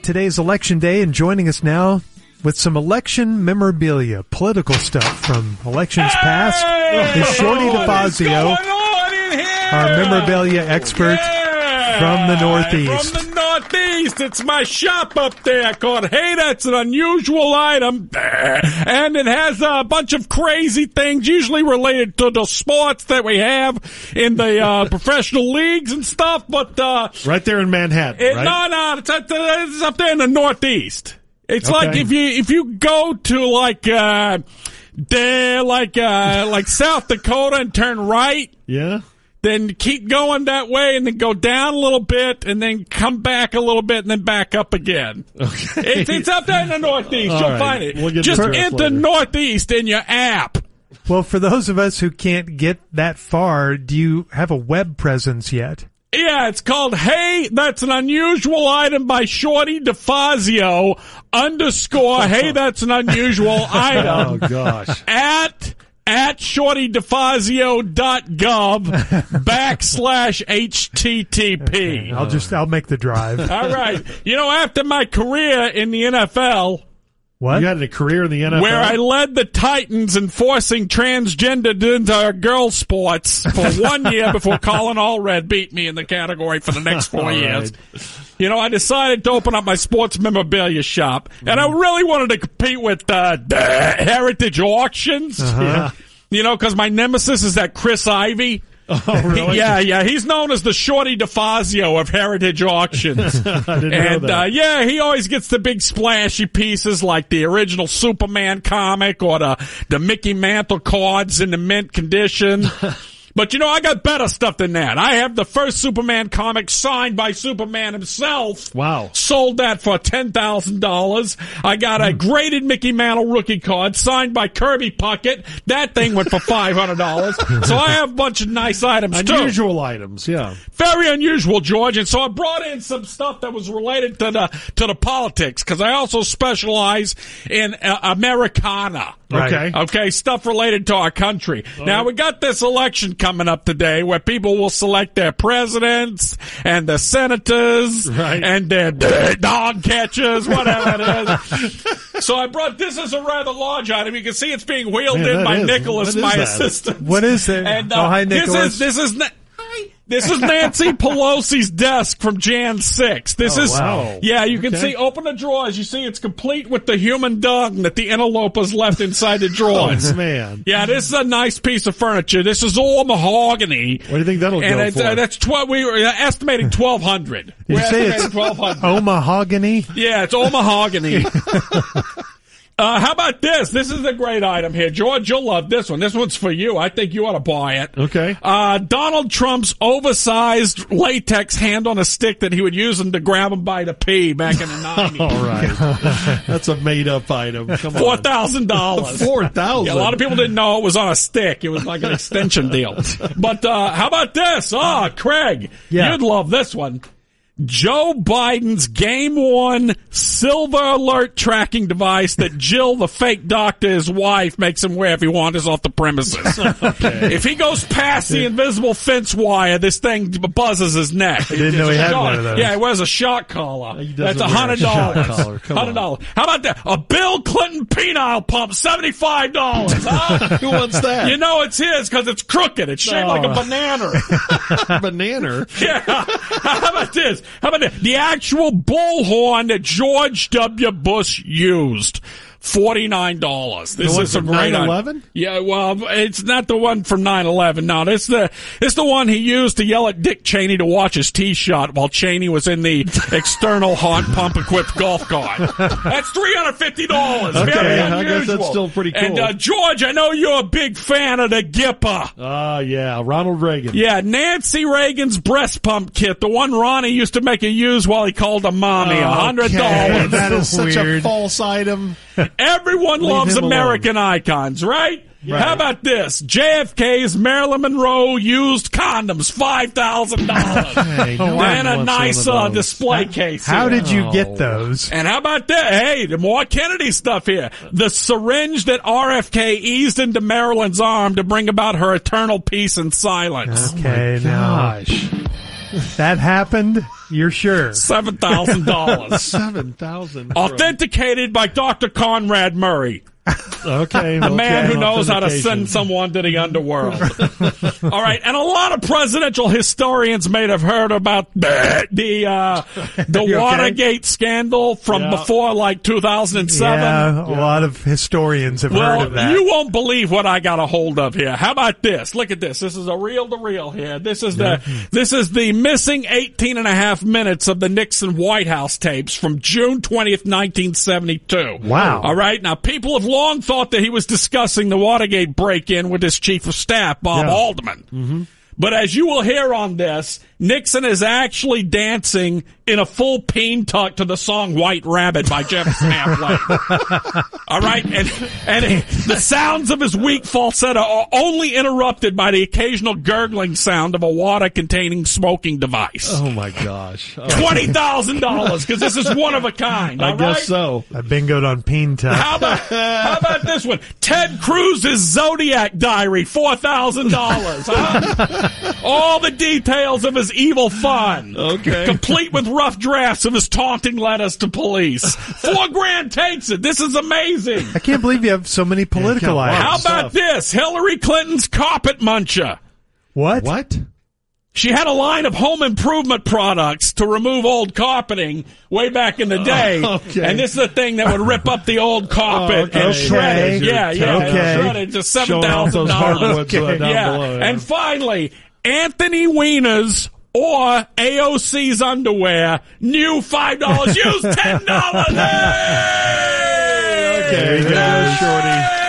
Today's election day, and joining us now with some election memorabilia, political stuff from elections past is Shorty DeFazio, our memorabilia expert from the Northeast. From the Northeast, it's my shop up there called Hey, That's an Unusual Item, and it has a bunch of crazy things, usually related to the sports that we have in the professional leagues and stuff, but right there in Manhattan, right? No, it's up there in the Northeast. It's okay. Like if you go to like South Dakota and turn right. Yeah. Then keep going that way and then go down a little bit and then come back a little bit and then back up again. Okay. It's up there in the Northeast. You'll find it. We'll just enter Northeast in your app. Well, for those of us who can't get that far, do you have a web presence yet? Yeah, it's called Hey, That's an Unusual Item by Shorty DeFazio _ Hey, That's an Unusual Item. Oh, gosh. At shortydefazio.gov /HTTP. Okay, I'll make the drive. All right. You know, after my career in the NFL, what? You had a career in the NFL? Where I led the Titans in forcing transgender into girl sports for 1 year before Colin Allred beat me in the category for the next 4 years. Right. You know, I decided to open up my sports memorabilia shop, and I really wanted to compete with Heritage Auctions. Yeah. You know, because my nemesis is that Chris Ivey. Oh, really? Yeah. He's known as the Shorty DeFazio of Heritage Auctions. I didn't know that. He always gets the big splashy pieces like the original Superman comic or the Mickey Mantle cards in the mint condition. But, you know, I got better stuff than that. I have the first Superman comic signed by Superman himself. Wow. Sold that for $10,000. I got a graded Mickey Mantle rookie card signed by Kirby Puckett. That thing went for $500. So I have a bunch of nice items, too. Unusual items, yeah. Very unusual, George. And so I brought in some stuff that was related to the politics, because I also specialize in Americana. Right. Okay, stuff related to our country. Now, we got this election coming up today where people will select their presidents and their senators and their dog catchers, whatever it is. So I brought this as a rather large item. You can see it's being wheeled in by Nicholas, my assistant. What is it? And, hi, Nicholas. This is Nancy Pelosi's desk from Jan 6. Wow. Yeah, you can see, open the drawers. You see it's complete with the human dung that the interlopers left inside the drawers. Oh, man. Yeah, this is a nice piece of furniture. This is all mahogany. What do you think that'll go for? That's we were estimating $1,200. Did you say it's $1,200? Oh, mahogany? Yeah, it's all mahogany. How about this? This is a great item here. George, you'll love this one. This one's for you. I think you ought to buy it. Okay. Donald Trump's oversized latex hand on a stick that he would use to grab him by the pee back in the 90s. All right. That's a made-up item. Come on. $4,000. $4,000? Yeah, a lot of people didn't know it was on a stick. It was like an extension deal. But how about this? Craig, you'd love this one. Joe Biden's game-worn silver alert tracking device that Jill, the fake doctor, his wife, makes him wear if he wanders off the premises. Okay. If he goes past the invisible fence wire, this thing buzzes his neck. I didn't know he had one of those. Yeah, he wears a shock collar. That's $100. $100. How about that? A Bill Clinton penile pump, $75. Huh? Who wants that? You know it's his because it's crooked. It's shaped like a banana. Banana? Yeah. How about this? How about that? The actual bullhorn that George W. Bush used. $49. This is a great 9/11? Yeah, well, it's not the one from 9/11. No, it's the one he used to yell at Dick Cheney to watch his tee shot while Cheney was in the external hot pump equipped golf cart. That's $350. Okay, Very unusual. I guess that's still pretty cool. And George, I know you're a big fan of the Gipper. Yeah, Ronald Reagan. Yeah, Nancy Reagan's breast pump kit, the one Ronnie used to make her use while he called her mommy, $100. That is such a Weird. false item. Everyone loves American icons, right? How about this? JFK's Marilyn Monroe used condoms, $5,000. Hey, no and a one nice wants one of those. display case. How here. did you get those? And how about that? Hey, the more Kennedy stuff here. The syringe that RFK eased into Marilyn's arm to bring about her eternal peace and silence. Okay, Gosh. That happened? You're sure? $7,000. $7,000. Authenticated by Dr. Conrad Murray. Okay. The man who knows how to send someone to the underworld. All right, and a lot of presidential historians may have heard about the Watergate scandal from before, like, 2007. Yeah, a lot of historians have heard of that. You won't believe what I got a hold of here. How about this? Look at this. This is a reel-to-reel here. This is the missing 18 and a half minutes of the Nixon White House tapes from June 20th, 1972. Wow. All right, now people have long thought that he was discussing the Watergate break-in with his chief of staff, Bob Haldeman. Mm-hmm. But as you will hear on this, Nixon is actually dancing in a full peen tuck to the song White Rabbit by Jefferson Airplane. All right? And the sounds of his weak falsetto are only interrupted by the occasional gurgling sound of a water-containing smoking device. Oh, my gosh. $20,000, because this is one of a kind. I guess so. I bingoed on peen tuck. How about this one? Ted Cruz's Zodiac Diary, $4,000. Huh? All the details of his evil fun. Okay. Complete with rough drafts of his taunting letters to police. $4,000 takes it. This is amazing. I can't believe you have so many political items. How about this? Hillary Clinton's Carpet Muncher. What? She had a line of home improvement products to remove old carpeting way back in the day. Okay. And this is the thing that would rip up the old carpet and shred it. Yeah. Shred it. Just $7,000. Below, And finally, Anthony Weiner's or AOC's underwear, new $5. Use $10. Okay, there you go, Shorty.